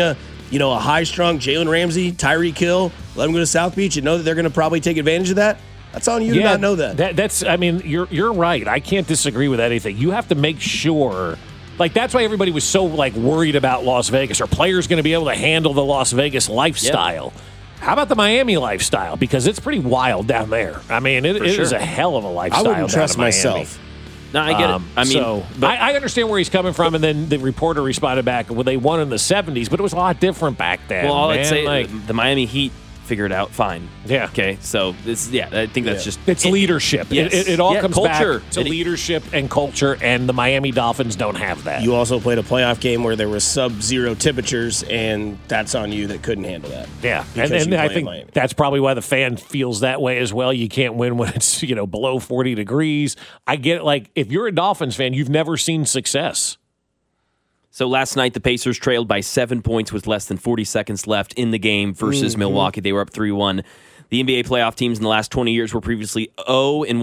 Speaker 5: a high-strung Jalen Ramsey, Tyreek Hill, let them go to South Beach and know that they're going to probably take advantage of that? That's on you to not know that.
Speaker 4: You're right. I can't disagree with anything. You have to make sure. Like, that's why everybody was so, worried about Las Vegas. Are players going to be able to handle the Las Vegas lifestyle? Yep. How about the Miami lifestyle? Because it's pretty wild down there. I mean, it is a hell of a lifestyle.
Speaker 5: I wouldn't trust myself.
Speaker 6: No, I get it.
Speaker 4: I understand where he's coming from, and then the reporter responded back, well, they won in the 70s, but it was a lot different back then.
Speaker 6: Well, I'd say the Miami Heat figured out fine.
Speaker 4: Yeah.
Speaker 6: Okay, so I think that's just...
Speaker 4: It's leadership.
Speaker 6: Yes.
Speaker 4: It all comes
Speaker 6: culture.
Speaker 4: back to leadership and culture, and the Miami Dolphins don't have that.
Speaker 5: You also played a playoff game where there were sub-zero temperatures, and that's on you that couldn't handle that.
Speaker 4: Yeah, and I think that's probably why the fan feels that way as well. You can't win when it's below 40 degrees. I get it. If you're a Dolphins fan, you've never seen success.
Speaker 6: So last night, the Pacers trailed by 7 points with less than 40 seconds left in the game versus Milwaukee. They were up 3-1. The NBA playoff teams in the last 20 years were previously 0 in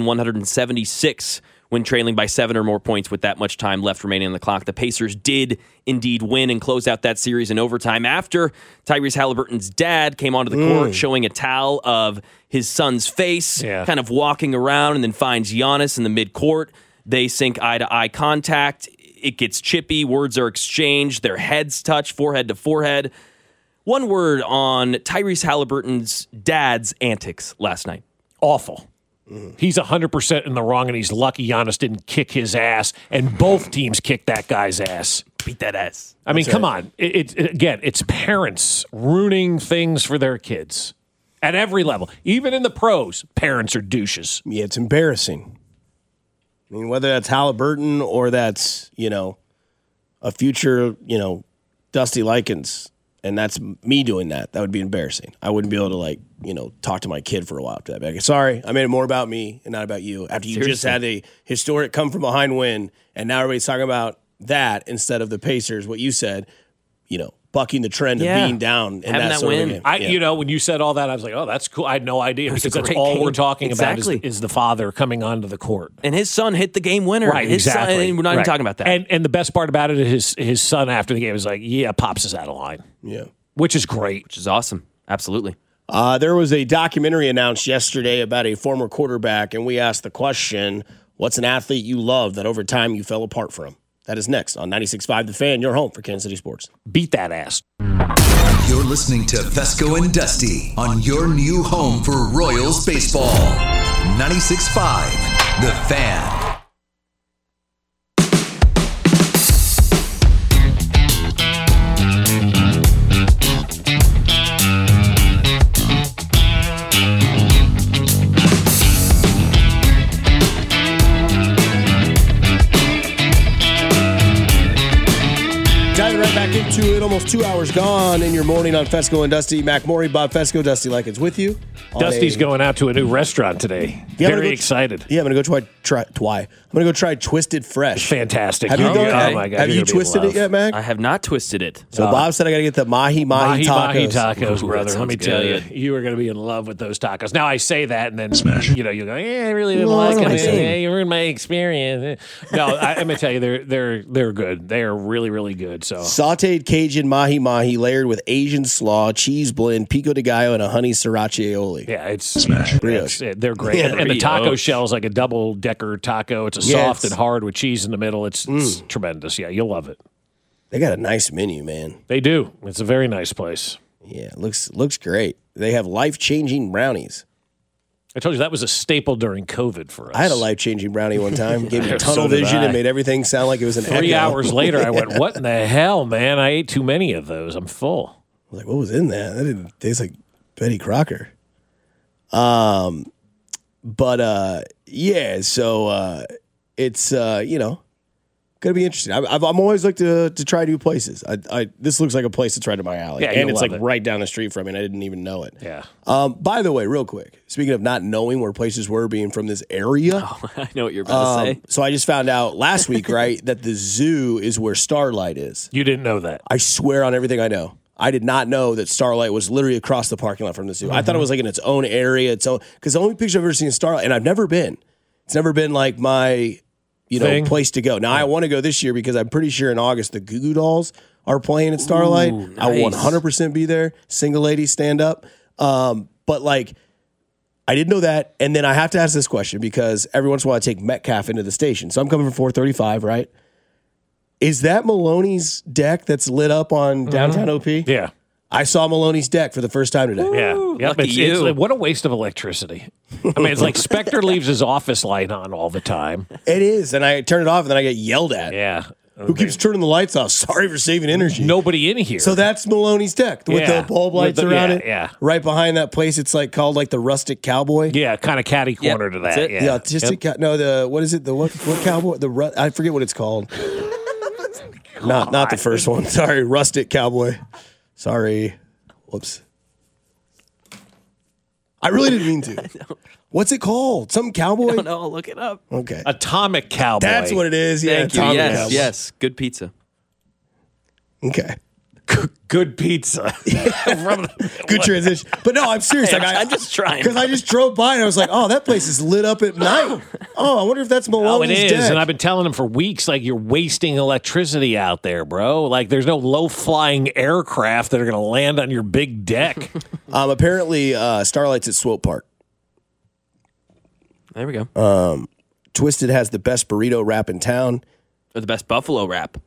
Speaker 6: 1,176 when trailing by 7 or more points with that much time left remaining on the clock. The Pacers did indeed win and close out that series in overtime after Tyrese Halliburton's dad came onto the court showing a towel of his son's face, kind of walking around, and then finds Giannis in the midcourt. They sink eye-to-eye contact. It gets chippy. Words are exchanged. Their heads touch, forehead to forehead. One word on Tyrese Halliburton's dad's antics last night.
Speaker 4: Awful. He's 100% in the wrong, and he's lucky Giannis didn't kick his ass, and both teams kicked that guy's ass.
Speaker 6: Beat that ass.
Speaker 4: I mean, come on. It's parents ruining things for their kids at every level. Even in the pros, parents are douches.
Speaker 5: Yeah, it's embarrassing. I mean, whether that's Halliburton or that's, a future, Dusty Likens, and that's me doing that would be embarrassing. I wouldn't be able to, talk to my kid for a while after that. Like, sorry, I made it more about me and not about you. After you just had a historic come-from-behind win, and now everybody's talking about that instead of the Pacers, what you said, bucking the trend of being down in that sort of game.
Speaker 4: When you said all that, I was like, oh, that's cool. I had no idea because that's all we're talking about is the father coming onto the court.
Speaker 6: And his son hit the game winner.
Speaker 4: Right, exactly.
Speaker 6: We're not even talking about that.
Speaker 4: And the best part about it is his son after the game was like, yeah, Pops is out of line.
Speaker 5: Yeah.
Speaker 4: Which is great.
Speaker 6: Which is awesome. Absolutely.
Speaker 5: There was a documentary announced yesterday about a former quarterback, and we asked the question, what's an athlete you love that over time you fell apart from? That is next on 96.5 The Fan, your home for Kansas City sports.
Speaker 4: Beat that ass.
Speaker 7: You're listening to Fesco and Dusty on your new home for Royals baseball. 96.5 The Fan.
Speaker 5: Back into it, almost 2 hours gone in your morning on Fesco and Dusty. Mac Morey, Bob Fesco, Dusty Likens with you.
Speaker 4: Dusty's going out to a new restaurant today. Very excited.
Speaker 5: Yeah, I'm going to go I'm going to go try Twisted Fresh.
Speaker 4: Fantastic.
Speaker 5: Have you done
Speaker 4: Oh my God,
Speaker 5: have you twisted it yet, Mac?
Speaker 6: I have not twisted it.
Speaker 5: So Bob said I got to get the mahi tacos.
Speaker 4: Tacos,
Speaker 6: Ooh,
Speaker 4: brother. Let me tell you, you are going to be in love with those tacos. Now I say that, and then you go, I really didn't like them. Yeah, you ruined my experience. No, I'm going to tell you, they're good. They are really, really good. So
Speaker 5: sautéed Cajun mahi layered with Asian slaw, cheese blend, pico de gallo, and a honey sriracha aioli.
Speaker 4: Yeah, it's smash. They're great, and the taco shell is like a double-decker taco. It's a soft and hard with cheese in the middle. It's tremendous. Yeah, you'll love it.
Speaker 5: They got a nice menu, man.
Speaker 4: They do. It's a very nice place.
Speaker 5: Yeah, it looks great. They have life-changing brownies.
Speaker 4: I told you that was a staple during COVID for us.
Speaker 5: I had a life-changing brownie one time. Gave me tunnel vision and made everything sound like it was an
Speaker 4: 3 hours later, I went, what in the hell, man? I ate too many of those. I'm full.
Speaker 5: I was like, what was in that? That didn't taste like Betty Crocker. It's gonna be interesting. I'm always like to try new places. This looks like a place that's right up my alley, and it's like right down the street from me. And I didn't even know it.
Speaker 4: Yeah.
Speaker 5: By the way, real quick, speaking of not knowing where places were, being from this area,
Speaker 6: I know what you're about to say.
Speaker 5: So I just found out last week, right, that the zoo is where Starlight is.
Speaker 4: You didn't know that?
Speaker 5: I swear on everything I know. I did not know that Starlight was literally across the parking lot from the zoo. I thought it was like in its own area. Because the only picture I've ever seen of Starlight, and I've never been. It's never been like my place to go. Now I want to go this year because I'm pretty sure in August the Goo Goo Dolls are playing at Starlight,
Speaker 6: Ooh,
Speaker 5: I will
Speaker 6: nice.
Speaker 5: 100% be there. Single ladies stand up. But like, I didn't know that. And then I have to ask this question because every once in a while I take Metcalf into the station. So I'm coming from 435, right? Is that Maloney's deck that's lit up on downtown OP?
Speaker 4: Yeah.
Speaker 5: I saw Maloney's deck for the first time today.
Speaker 4: Yeah. Yep.
Speaker 6: lucky you.
Speaker 4: Like, what a waste of electricity. I mean, it's like Spectre leaves his office light on all the time.
Speaker 5: It is. And I turn it off and then I get yelled at.
Speaker 4: Yeah.
Speaker 5: Who keeps turning the lights off? Sorry for saving energy.
Speaker 4: Nobody in here.
Speaker 5: So that's Maloney's deck with
Speaker 4: Yeah.
Speaker 5: the bulb lights
Speaker 4: With the-
Speaker 5: around
Speaker 4: yeah,
Speaker 5: it.
Speaker 4: yeah.
Speaker 5: Right behind that place, it's like called like the Rustic Cowboy.
Speaker 4: Yeah, kind of catty corner to that.
Speaker 6: that's it.
Speaker 4: Yeah.
Speaker 5: Yeah, just what is it? The what cowboy? I forget what it's called. Not the first one. Sorry, Rustic Cowboy. Sorry. Whoops. I really didn't mean to. What's it called? Some cowboy?
Speaker 6: I don't know. I'll look it up.
Speaker 5: Okay.
Speaker 4: Atomic Cowboy.
Speaker 5: That's what it is. Yeah,
Speaker 6: Thank you.
Speaker 5: Atomic
Speaker 6: Yes,
Speaker 5: Cowboy.
Speaker 6: yes. Good pizza.
Speaker 5: Okay.
Speaker 4: Good pizza.
Speaker 5: Good transition. But no, I'm serious. Like,
Speaker 6: I'm just trying.
Speaker 5: Because I just drove by and I was like, oh, that place is lit up at night. Oh, I wonder if that's
Speaker 4: Oh, it
Speaker 5: Maloney's
Speaker 4: is.
Speaker 5: deck.
Speaker 4: And I've been telling them for weeks, like, you're wasting electricity out there, bro. Like, there's no low-flying aircraft that are going to land on your big deck.
Speaker 5: Apparently, Starlight's at Swope Park.
Speaker 6: There we go.
Speaker 5: Twisted has the best burrito wrap in town.
Speaker 6: Or the best buffalo wrap.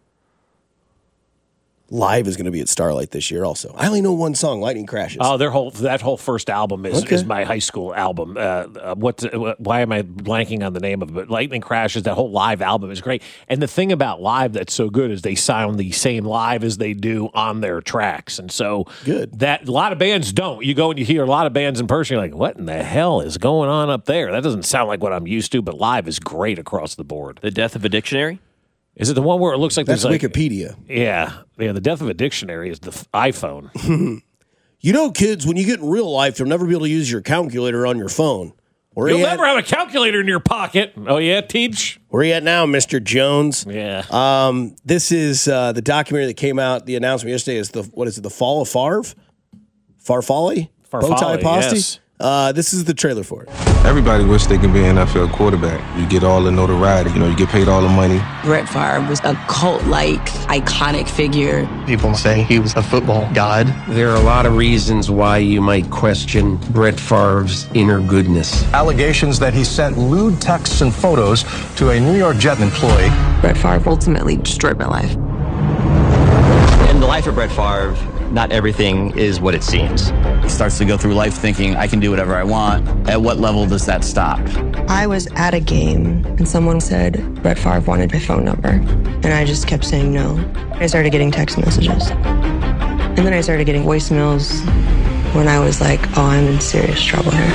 Speaker 5: Live is going to be at Starlight this year also. I only know one song, Lightning Crashes.
Speaker 4: Oh, that whole first album is
Speaker 5: Okay.
Speaker 4: my high school album. Why am I blanking on the name of it? But Lightning Crashes, that whole live album is great. And the thing about live that's so good is they sound the same live as they do on their tracks. And so
Speaker 5: Good.
Speaker 4: that a lot of bands don't. You go and you hear a lot of bands in person, you're like, what in the hell is going on up there? That doesn't sound like what I'm used to, but live is great across the board.
Speaker 6: The Death of a Dictionary.
Speaker 4: Is it the one where it looks like
Speaker 5: That's
Speaker 4: there's like
Speaker 5: Wikipedia.
Speaker 4: Yeah, the Death of a Dictionary is the iPhone.
Speaker 5: You know, kids, when you get in real life, you'll never be able to use your calculator on your phone. Where
Speaker 4: You'll
Speaker 5: you
Speaker 4: never have a calculator in your pocket. Oh yeah, Teach.
Speaker 5: Where are you at now, Mr. Jones?
Speaker 4: Yeah.
Speaker 5: This is the documentary that came out. The announcement yesterday is the Fall of Favre? Farfalle? Bowtie
Speaker 4: Farfalle,
Speaker 5: Posty?
Speaker 4: yes.
Speaker 5: This is the trailer for it.
Speaker 9: Everybody wish they could be an NFL quarterback. You get all the notoriety, you get paid all the money.
Speaker 12: Brett Favre was a cult-like, iconic figure.
Speaker 13: People say he was a football god. There are a lot of reasons why you might question Brett Favre's inner goodness.
Speaker 14: Allegations that he sent lewd texts and photos to a New York Jet employee.
Speaker 12: Brett Favre ultimately destroyed my life.
Speaker 15: In the life of Brett Favre, not everything is what it seems. He starts to go through life thinking, I can do whatever I want. At what level does that stop?
Speaker 12: I was at a game and someone said Brett Favre wanted my phone number. And I just kept saying no. I started getting text messages. And then I started getting voicemails when I was like, oh, I'm in serious trouble here.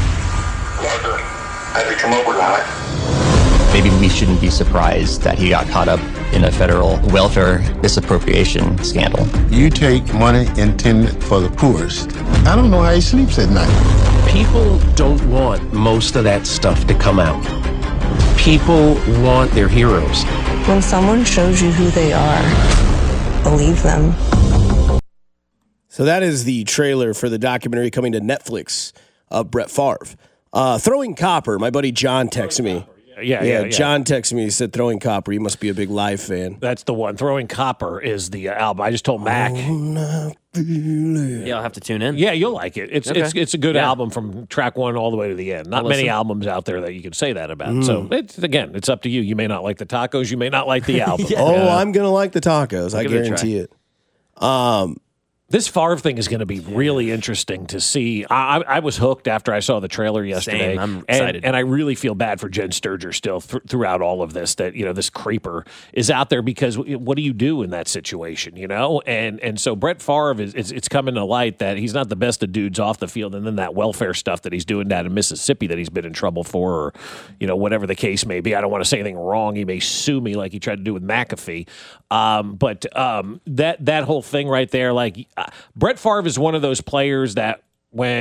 Speaker 14: Have you come up with that?
Speaker 15: Maybe we shouldn't be surprised that he got caught up in a federal welfare misappropriation scandal.
Speaker 14: You take money intended for the poorest. I don't know how he sleeps at night.
Speaker 13: People don't want most of that stuff to come out. People want their heroes.
Speaker 12: When someone shows you who they are, believe them.
Speaker 5: So that is the trailer for the documentary coming to Netflix of Brett Favre. Throwing Copper, my buddy John texted me.
Speaker 4: Yeah.
Speaker 5: John texted me. He said, Throwing Copper. You must be a big Live fan.
Speaker 4: That's the one. Throwing Copper is the album. I just told Mac.
Speaker 6: Yeah, I'll have to tune in.
Speaker 4: Yeah, you'll like it. It's a good album from track one all the way to the end. Not
Speaker 6: I'll
Speaker 4: many
Speaker 6: listen.
Speaker 4: albums out there that you can say that about. So it's up to you. You may not like the tacos. You may not like the album.
Speaker 5: I'm going to like the tacos. I
Speaker 6: give it a
Speaker 5: guarantee it.
Speaker 4: This Favre thing is going to be really interesting to see. I was hooked after I saw the trailer yesterday.
Speaker 6: Same. I'm excited.
Speaker 4: And I really feel bad for Jen Sturger still throughout all of this, that, this creeper is out there, because what do you do in that situation, And so Brett Favre, it's coming to light that he's not the best of dudes off the field, and then that welfare stuff that he's doing down in Mississippi that he's been in trouble for, or, whatever the case may be. I don't want to say anything wrong. He may sue me like he tried to do with McAfee. But that whole thing right there, like, Brett Favre is one of those players that when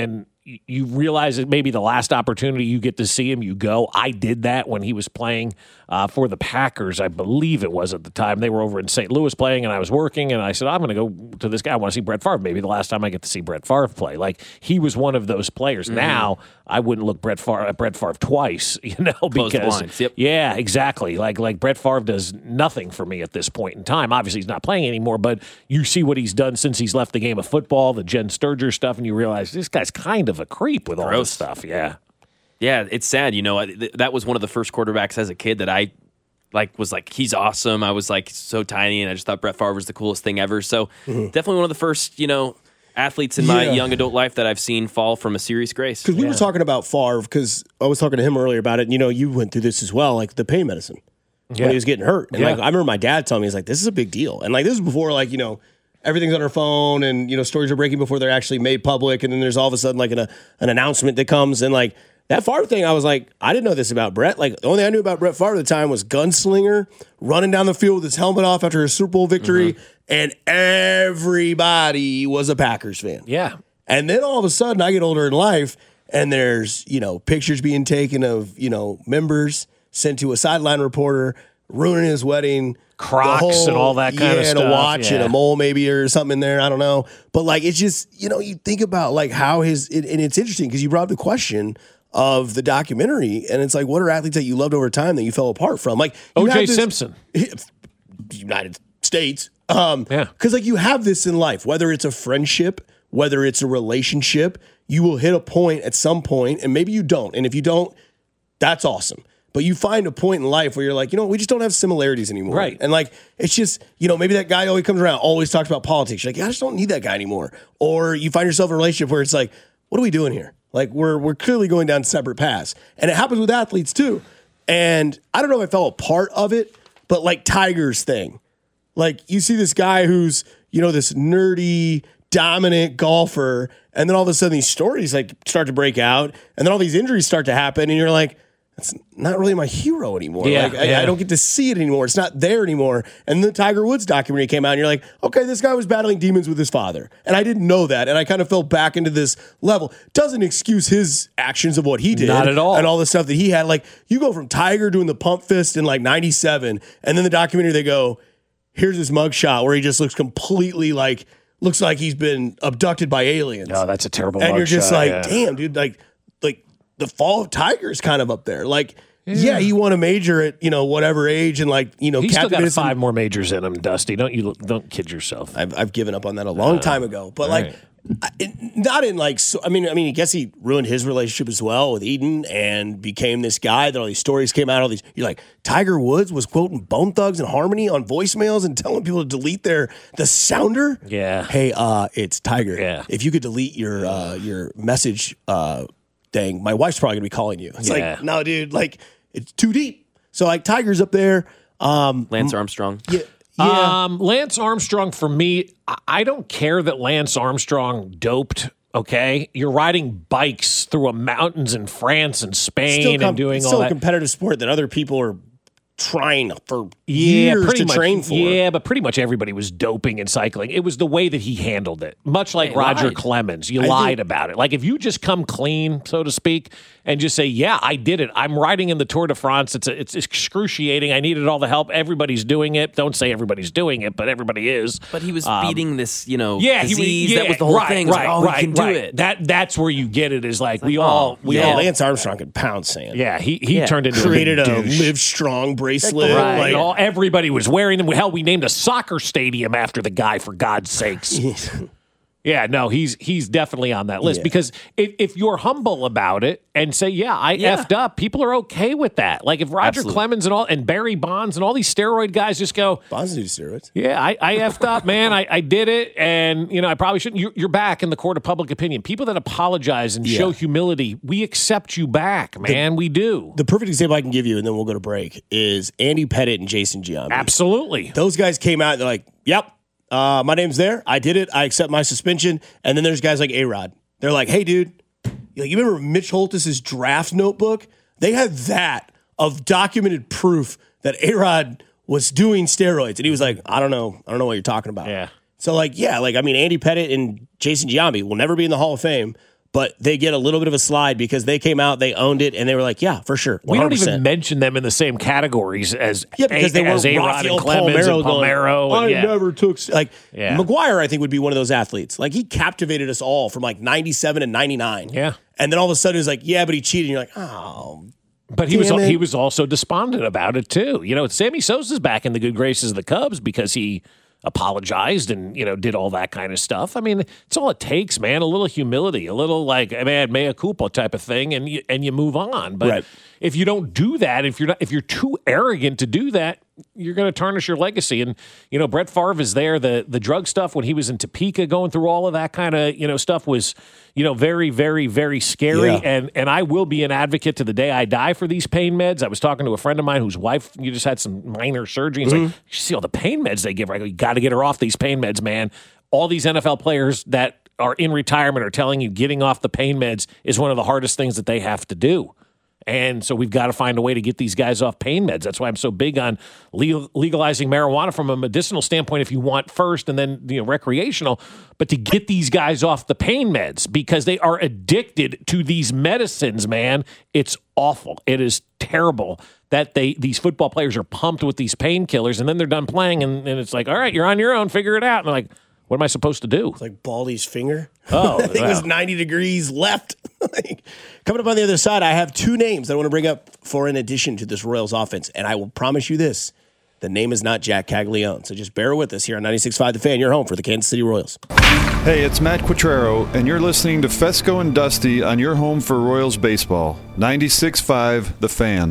Speaker 4: you realize that maybe the last opportunity you get to see him, you go. I did that when he was playing for the Packers, I believe it was at the time. They were over in St. Louis playing, and I was working, and I said, I'm going to go to this guy. I want to see Brett Favre. Maybe the last time I get to see Brett Favre play. Like, he was one of those players. Mm-hmm. Now, I wouldn't look at Brett Favre twice, because
Speaker 6: yep.
Speaker 4: Yeah, exactly. Like Brett Favre does nothing for me at this point in time. Obviously, he's not playing anymore, but you see what he's done since he's left the game of football, the Jen Sturger stuff, and you realize this guy's kind of a creep with all this stuff. Yeah.
Speaker 6: Yeah, it's sad. That was one of the first quarterbacks as a kid that I was like, he's awesome. I was like so tiny, and I just thought Brett Favre was the coolest thing ever. So definitely one of the first, athletes in my young adult life that I've seen fall from a serious grace.
Speaker 5: Because we were talking about Favre, because I was talking to him earlier about it. And, you went through this as well, like the pain medicine when he was getting hurt. And I remember my dad telling me, he's like, this is a big deal. And this is before everything's on our phone and, stories are breaking before they're actually made public. And then there's all of a sudden an announcement that comes. And that Favre thing, I was like, I didn't know this about Brett. The only thing I knew about Brett Favre at the time was gunslinger, running down the field with his helmet off after a Super Bowl victory. Mm-hmm. And everybody was a Packers fan.
Speaker 4: Yeah.
Speaker 5: And then all of a sudden I get older in life and there's, pictures being taken of, members sent to a sideline reporter, ruining his wedding.
Speaker 4: Crocs and all that kind of stuff.
Speaker 5: And a watch and a mole maybe or something in there. I don't know. But it's just, you think about how and it's interesting because you brought up the question of the documentary and it's what are athletes that you loved over time that you fell apart from?
Speaker 4: O.J. Simpson.
Speaker 5: United States. Because you have this in life, whether it's a friendship, whether it's a relationship, you will hit a point at some point, and maybe you don't. And if you don't, that's awesome. But you find a point in life where you're we just don't have similarities anymore.
Speaker 4: Right.
Speaker 5: And it's just, maybe that guy always comes around, always talks about politics. You're I just don't need that guy anymore. Or you find yourself in a relationship where it's what are we doing here? We're clearly going down separate paths. And it happens with athletes too. And I don't know if I fell a part of it, but Tiger's thing. You see this guy who's, this nerdy, dominant golfer, and then all of a sudden these stories start to break out, and then all these injuries start to happen, and you're that's not really my hero anymore. I don't get to see it anymore. It's not there anymore. And the Tiger Woods documentary came out, and you're okay, this guy was battling demons with his father. And I didn't know that, and I kind of fell back into this level. Doesn't excuse his actions of what he did.
Speaker 4: Not at all.
Speaker 5: And all the stuff that he had. You go from Tiger doing the pump fist in 97, and then the documentary, they go, here's this mugshot where he just looks completely looks like he's been abducted by aliens.
Speaker 4: No, that's a terrible mugshot.
Speaker 5: And you're just damn, dude, the fall of Tiger is kind of up there. He won a major at, whatever age and
Speaker 4: he's still got 5 more majors in him, Dusty. Don't kid yourself.
Speaker 5: I've given up on that a long time ago. But right. Not in I guess he ruined his relationship as well with Eden and became this guy that all these stories came out. You're Tiger Woods was quoting Bone Thugs and Harmony on voicemails and telling people to delete the sounder.
Speaker 4: Yeah.
Speaker 5: Hey, it's Tiger.
Speaker 4: Yeah.
Speaker 5: If you could delete your message thing, my wife's probably gonna be calling you. It's no, dude, it's too deep. So Tiger's up there.
Speaker 6: Lance Armstrong.
Speaker 5: Yeah.
Speaker 4: Lance Armstrong, for me, I don't care that Lance Armstrong doped, okay? You're riding bikes through mountains in France and Spain and doing all that.
Speaker 5: It's still a competitive sport that other people are trying for years to train for.
Speaker 4: Yeah, but pretty much everybody was doping and cycling. It was the way that he handled it. Much like Roger Clemens. You lied about it. If you just come clean, so to speak, and just say, yeah, I did it. I'm riding in the Tour de France. It's excruciating. I needed all the help. Everybody's doing it. Don't say everybody's doing it, but everybody is.
Speaker 6: But he was beating this, disease. That was the whole thing. He can do it.
Speaker 4: That's where you get it is
Speaker 5: Lance Armstrong could pound sand.
Speaker 4: Yeah, he turned into
Speaker 5: created
Speaker 4: a
Speaker 5: Live Strong bracelet.
Speaker 4: Right. Everybody was wearing them. Hell, we named a soccer stadium after the guy, for God's sakes. Yeah, no, he's definitely on that list because if you're humble about it and say, I effed up, people are okay with that. If Roger Clemens and Barry Bonds and all these steroid guys just go,
Speaker 5: Bonds do steroids.
Speaker 4: Yeah, I effed up, man. I did it, and I probably shouldn't. You're back in the court of public opinion. People that apologize and show humility, we accept you back, man. We do.
Speaker 5: The perfect example I can give you, and then we'll go to break, is Andy Pettitte and Jason Giambi.
Speaker 4: Absolutely.
Speaker 5: Those guys came out and they're like, yep. My name's there. I did it. I accept my suspension. And then there's guys like A-Rod. They're like, hey, dude, you remember Mitch Holthus's draft notebook? They had that of documented proof that A-Rod was doing steroids. And he was like, I don't know what you're talking about.
Speaker 4: Yeah.
Speaker 5: So, Andy Pettitte and Jason Giambi will never be in the Hall of Fame, but they get a little bit of a slide because they came out, they owned it, and they were like, yeah, for sure. 100%.
Speaker 4: We don't even mention them in the same categories as
Speaker 5: because they were
Speaker 4: A-Rod and Clemens and Palmeiro.
Speaker 5: I never took McGuire, I think, would be one of those athletes. Like, he captivated us all from like 97 and 99.
Speaker 4: Yeah.
Speaker 5: And then all of a sudden it's like, yeah, but he cheated. And you're like, oh.
Speaker 4: But he was also despondent about it too. Sammy Sosa's back in the good graces of the Cubs because he apologized and did all that kind of stuff. I mean, it's all it takes, man. A little humility, a little mea culpa type of thing, and you move on. But if you don't do that, if you're too arrogant to do that, you're going to tarnish your legacy. And Brett Favre is there. The drug stuff when he was in Topeka, going through all of that kind of stuff was very, very, very scary. Yeah. And I will be an advocate to the day I die for these pain meds. I was talking to a friend of mine whose wife just had some minor surgery. He's like, you see all the pain meds they give her. I go, you got to get her off these pain meds, man. All these NFL players that are in retirement are telling you getting off the pain meds is one of the hardest things that they have to do. And so we've got to find a way to get these guys off pain meds. That's why I'm so big on legalizing marijuana from a medicinal standpoint if you want first, and then recreational, but to get these guys off the pain meds because they are addicted to these medicines, man. It's awful. It is terrible that these football players are pumped with these painkillers, and then they're done playing, and it's like, all right, you're on your own, figure it out. And they're like, what am I supposed to do?
Speaker 5: It's like Baldy's finger.
Speaker 4: Oh,
Speaker 5: I think it was 90 degrees left. Coming up on the other side, I have two names that I want to bring up for an addition to this Royals offense. And I will promise you this, the name is not Jack Caglione. So just bear with us here on 96.5 The Fan, your home for the Kansas City Royals.
Speaker 16: Hey, it's Matt Quatraro, and you're listening to Fesco and Dusty on your home for Royals baseball. 96.5 The Fan.